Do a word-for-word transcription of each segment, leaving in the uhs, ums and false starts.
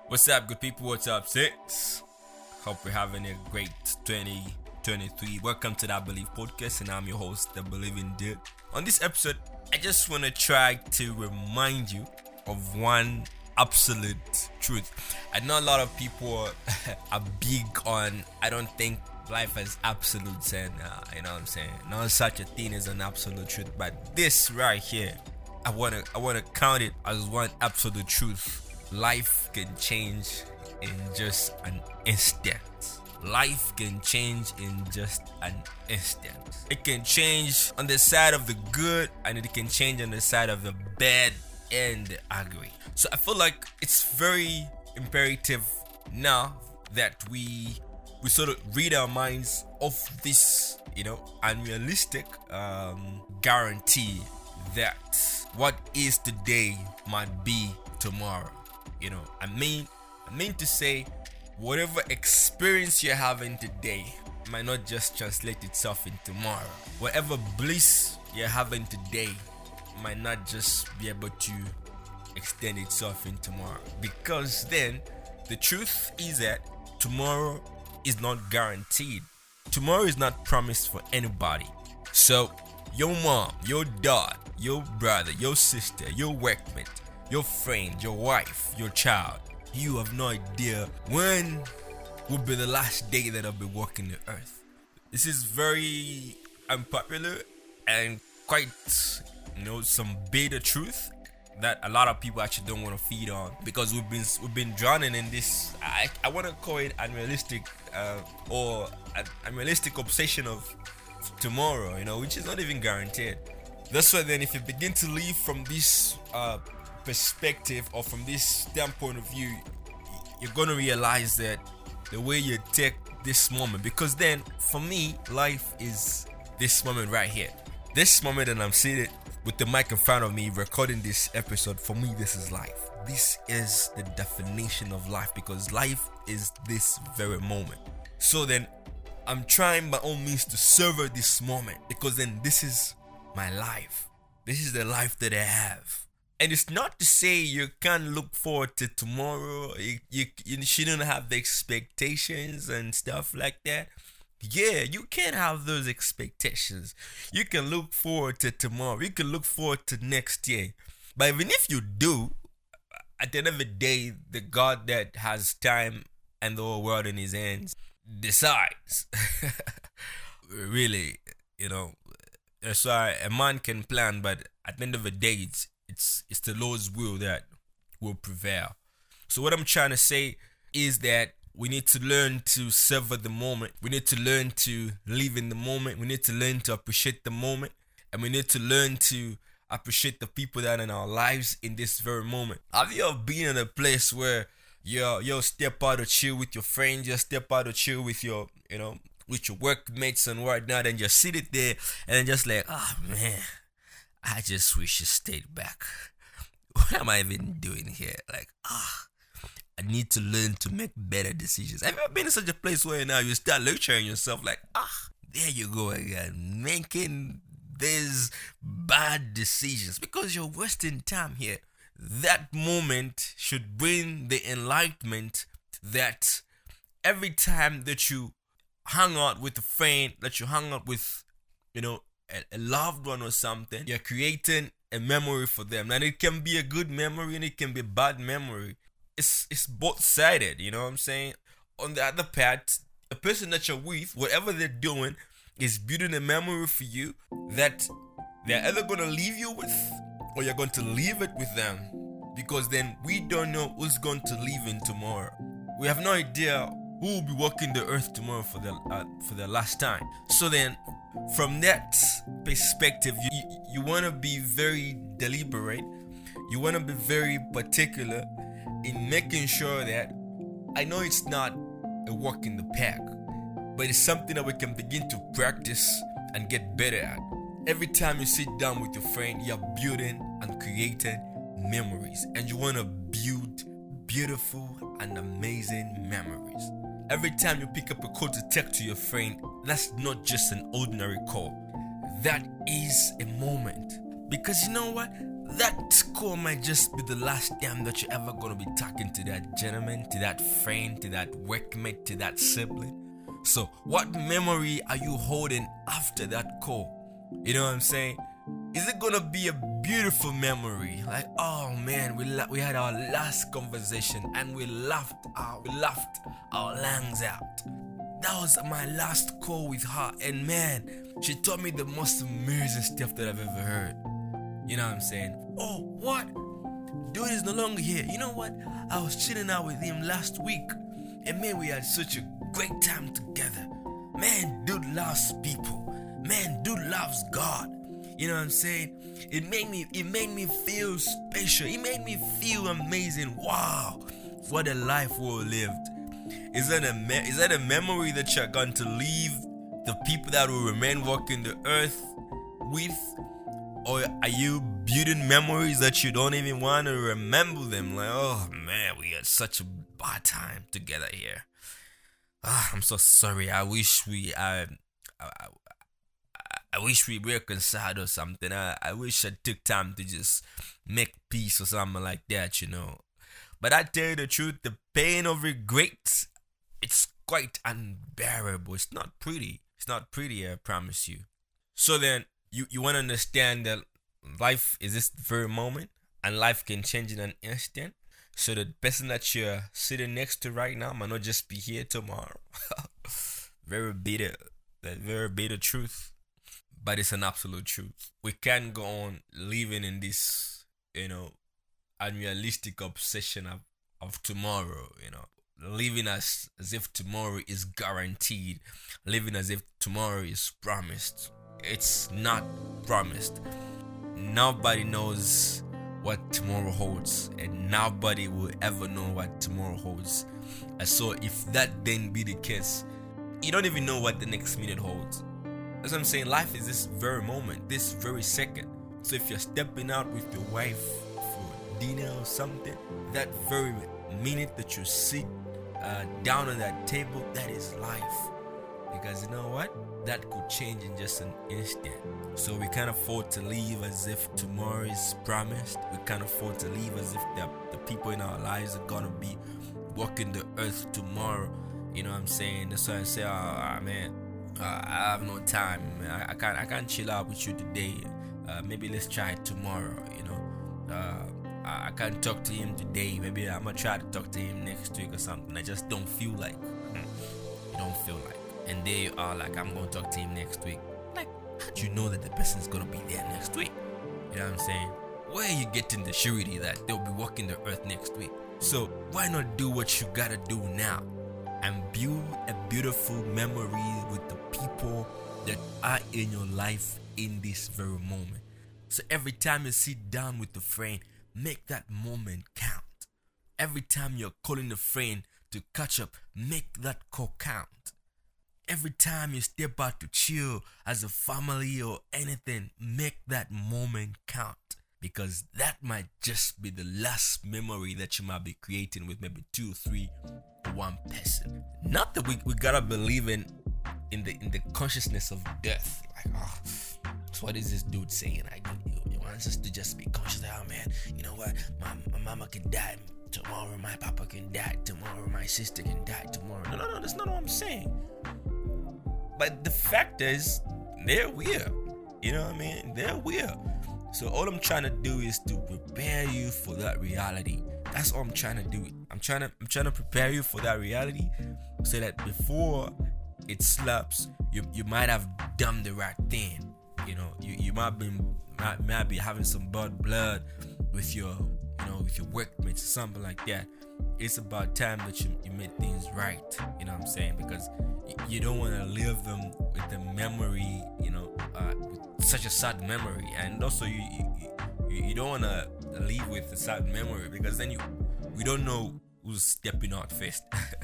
What's up, good people? What's up, six? Hope you're having a great twenty twenty-three. Welcome to the Believe Podcast, and I'm your host, The Believing Dude. On this episode, I just want to try to remind you of one absolute truth. I know a lot of people are big on, I don't think life has absolutes, and uh, you know what I'm saying? No such a thing as an absolute truth, but this right here, I want to I want to count it as one absolute truth. Life can change in just an instant. Life can change in just an instant. It can change on the side of the good, and it can change on the side of the bad and the ugly. So I feel like it's very imperative now that we we sort of rid our minds of this, you know, unrealistic um, guarantee that what is today might be tomorrow. You know, I mean, I mean to say, whatever experience you're having today might not just translate itself in tomorrow. Whatever bliss you're having today might not just be able to extend itself in tomorrow. Because then, the truth is that tomorrow is not guaranteed. Tomorrow is not promised for anybody. So, your mom, your dad, your brother, your sister, your workmate, your friend, your wife, your child, you have no idea when will be the last day that I'll be walking the earth. This is very unpopular and quite, you know, some bitter truth that a lot of people actually don't want to feed on, because we've been we've been drowning in this. I I want to call it unrealistic uh, or an unrealistic obsession of tomorrow, you know, which is not even guaranteed. That's why then, if you begin to live from this uh, perspective or from this standpoint of view, you're gonna realize that the way you take this moment, because then for me, life is this moment right here. This moment that I'm seated with the mic in front of me recording this episode, for me, this is life. This is the definition of life, because life is this very moment. So then I'm trying by all means to savor this moment, because then this is my life. This is the life that I have. And it's not to say you can't look forward to tomorrow. You, you, you shouldn't have the expectations and stuff like that. Yeah, you can have those expectations. You can look forward to tomorrow. You can look forward to next year. But even if you do, at the end of the day, the God that has time and the whole world in his hands decides. Really, you know. That's why a man can plan, but at the end of the day, it's It's it's the Lord's will that will prevail. So what I'm trying to say is that we need to learn to savor the moment. We need to learn to live in the moment. We need to learn to appreciate the moment. And we need to learn to appreciate the people that are in our lives in this very moment. Have you ever been in a place where you're, you'll step out to chill with your friends, you'll step out to chill with your, you know, with your workmates and whatnot, and you're seated there and then just like, oh man, I just wish you stayed back. What am I even doing here? Like, ah, I need to learn to make better decisions. Have you ever been in such a place where now you start lecturing yourself like, ah, there you go again, making these bad decisions because you're wasting time here. That moment should bring the enlightenment that every time that you hang out with a friend, that you hang out with, you know, a loved one or something, you're creating a memory for them, and it can be a good memory and it can be a bad memory. It's it's both sided, you know what I'm saying? On the other part, the person that you're with, whatever they're doing, is building a memory for you that they're either gonna leave you with, or you're going to leave it with them. Because then we don't know who's going to leave in tomorrow. We have no idea who will be walking the earth tomorrow for the uh, for the last time. So then, from that perspective, you, you, you want to be very deliberate. You want to be very particular in making sure that, I know it's not a walk in the park, but it's something that we can begin to practice and get better at. Every time you sit down with your friend, you're building and creating memories, and you want to build beautiful and amazing memories. Every time you pick up a call to text to your friend, that's not just an ordinary call. That is a moment. Because you know what? that call might just be the last time that you're ever gonna be talking to that gentleman, to that friend, to that workmate, to that sibling. So what memory are you holding after that call? You know what I'm saying? Is it gonna be a beautiful memory? Like, oh man, we la- we had our last conversation and we laughed our we laughed our lungs out. That was my last call with her, and man, she told me the most amazing stuff that I've ever heard. You know what I'm saying? Oh, what? Dude is no longer here. You know what? I was chilling out with him last week, and man, we had such a great time together. Man, dude loves people. Man, dude loves God. You know what I'm saying? It made me it made me feel special. It made me feel amazing. Wow, what a life we lived. Is that a me- is that a memory that you're going to leave the people that will remain walking the earth with? Or are you building memories that you don't even want to remember them? Like, oh man, we had such a bad time together here. Ah, I'm so sorry. I wish we I, I, I I wish we reconciled or something. I, I wish I took time to just make peace or something like that, you know. But I tell you the truth, the pain of regret, it's quite unbearable. It's not pretty. It's not pretty, I promise you. So then, you, you want to understand that life is this very moment, and life can change in an instant. So the person that you're sitting next to right now might not just be here tomorrow. Very bitter. That very bitter truth. But it's an absolute truth. We can't go on living in this, you know, unrealistic obsession of, of tomorrow, you know. Living as, as if tomorrow is guaranteed. Living as if tomorrow is promised. It's not promised. Nobody knows what tomorrow holds, and nobody will ever know what tomorrow holds. And so if that then be the case, you don't even know what the next minute holds. That's what I'm saying. Life is this very moment, this very second. So if you're stepping out with your wife for dinner or something, that very minute that you sit uh, down on that table, that is life. Because you know what? That could change in just an instant. So we can't afford to live as if tomorrow is promised. We can't afford to live as if the, the people in our lives are gonna be walking the earth tomorrow. You know what I'm saying? That's why I say, oh, man, uh, I have no time. I, I can't I can't chill out with you today. Uh, maybe let's try it tomorrow. You know, uh, I, I can't talk to him today. Maybe I'm gonna try to talk to him next week or something. I just don't feel like. You don't feel like. And there you are, like, I'm gonna talk to him next week. Like, how do you know that the person's gonna be there next week? You know what I'm saying? Where are you getting the surety that they'll be walking the earth next week? So why not do what you gotta do now and build a beautiful memory with the people that are in your life in this very moment? So every time you sit down with a friend, make that moment count. Every time you're calling a friend to catch up, make that call count. Every time you step out to chill as a family or anything, make that moment count. Because that might just be the last memory that you might be creating with maybe two, three, or one person. Not that we, we gotta believe in in the in the consciousness of death. Like, oh, so what is this dude saying? Like, he wants us to just be conscious that, oh man, you know what? My, my mama can die tomorrow, my papa can die tomorrow, my sister can die tomorrow. No, no, no, that's not what I'm saying. But the fact is, they're weird. You know what I mean? They're weird. So all I'm trying to do is to prepare you for that reality. That's all I'm trying to do. I'm trying to I'm trying to prepare you for that reality, so that before it slaps, you you might have done the right thing. You know, you, you might be might, might be having some bad blood with your you know with your workmates or something like that. It's about time that you, you made things right. You know what I'm saying? Because you, you don't want to leave them with a memory, you know, uh, with such a sad memory. And also, you you, you, you don't want to leave with a sad memory, because then you we don't know who's stepping out first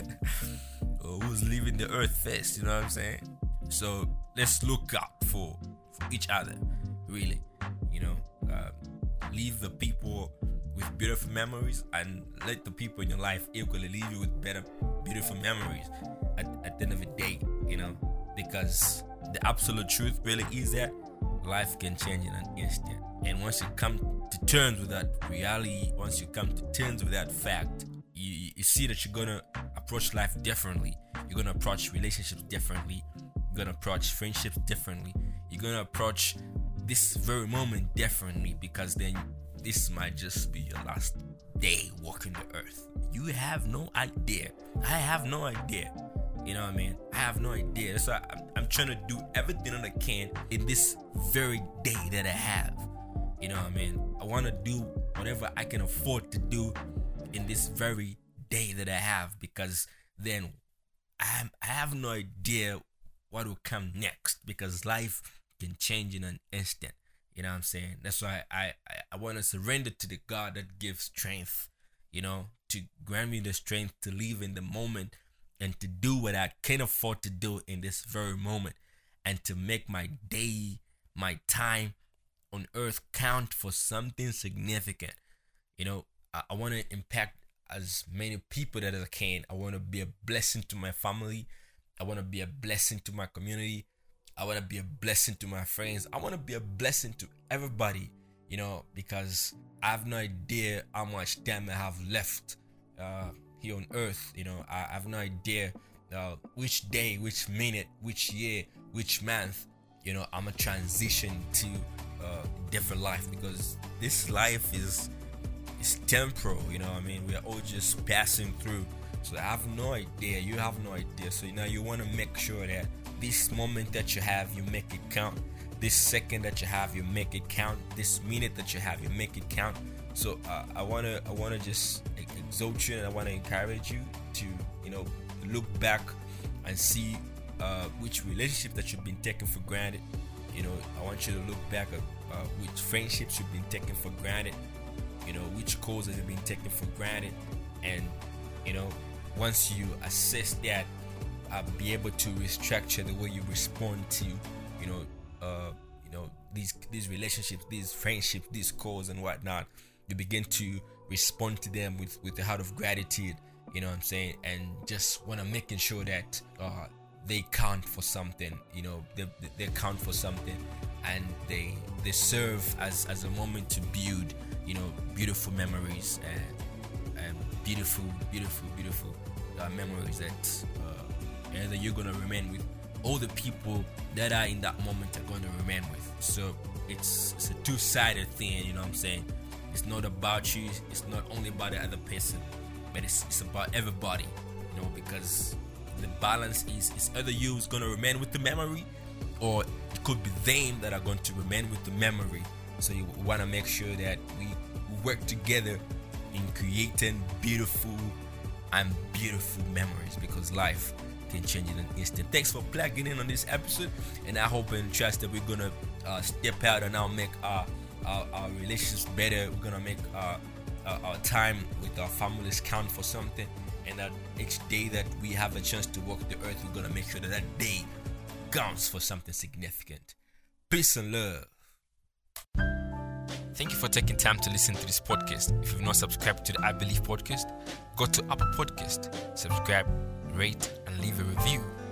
or who's leaving the earth first. You know what I'm saying? So let's look out for, for each other, really. You know, uh, leave the people with beautiful memories, and let the people in your life equally leave you with better, beautiful memories at, at the end of the day, you know, because the absolute truth really is that life can change in an instant. And once you come to terms with that reality, once you come to terms with that fact, you, you see that you're gonna approach life differently. You're gonna approach relationships differently. You're gonna approach friendships differently. You're gonna approach this very moment differently, because then this might just be your last day walking the earth. You have no idea. I have no idea. You know what I mean? I have no idea. So I'm, I'm trying to do everything that I can in this very day that I have. You know what I mean? I want to do whatever I can afford to do in this very day that I have, because then I'm, I have no idea what will come next, because life can change in an instant. You know what I'm saying? That's why I, I, I want to surrender to the God that gives strength, you know, to grant me the strength to live in the moment and to do what I can afford to do in this very moment, and to make my day, my time on earth count for something significant. You know, I, I want to impact as many people that I can. I want to be a blessing to my family. I want to be a blessing to my community. I want to be a blessing to my friends. I want to be a blessing to everybody, you know, because I have no idea how much time I have left uh, here on earth. You know, I have no idea uh, which day, which minute, which year, which month, you know, I'm going to transition to uh, different life, because this life is is temporal, you know what I mean? We are all just passing through. So I have no idea. You have no idea. So now you want to make sure that this moment that you have, you make it count. This second that you have, you make it count. This minute that you have, you make it count. So uh, I wanna, I wanna just exalt you, and I wanna encourage you to, you know, look back and see uh, which relationship that you've been taking for granted. You know, I want you to look back at uh, which friendships you've been taking for granted. You know, which causes have been taken for granted, and you know, once you assess that, uh, be able to restructure the way you respond to, you know, uh, you know, these these relationships, these friendships, these calls and whatnot. You begin to respond to them with with the heart of gratitude. You know what I'm saying? And just want to making sure that uh, they count for something. You know, they, they they count for something, and they they serve as as a moment to build, you know, beautiful memories and and beautiful, beautiful, beautiful uh, memories that uh, either you're gonna remain with, all the people that are in that moment are gonna remain with. So it's it's a two-sided thing, you know what I'm saying? It's not about you. It's not only about the other person, but it's it's about everybody, you know, because the balance is it's either you who's gonna remain with the memory, or it could be them that are going to remain with the memory. So you want to make sure that we work together in creating beautiful and beautiful memories, because life can change in an instant. Thanks for plugging in on this episode, and I hope and trust that we're gonna uh, step out and now make our, our our relationships better. We're gonna make our, our our time with our families count for something, and that each day that we have a chance to walk the earth, we're gonna make sure that that day counts for something significant. Peace and love. Thank you for taking time to listen to this podcast. If you've not subscribed to the I Believe podcast, go to Apple Podcast, subscribe, rate, and leave a review.